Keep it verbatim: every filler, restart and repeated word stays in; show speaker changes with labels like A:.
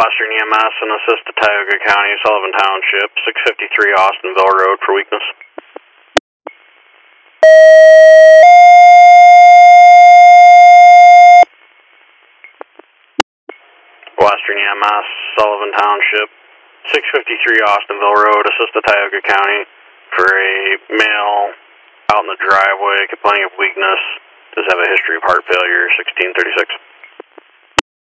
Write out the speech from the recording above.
A: Western E M S and assist to Tioga County, Sullivan Township, six fifty-three Austinville Road for weakness. Western E M S, Sullivan Township, six fifty-three Austinville Road, assist to Tioga County for a male out in the driveway complaining of weakness. Does have a history of heart failure, sixteen thirty-six.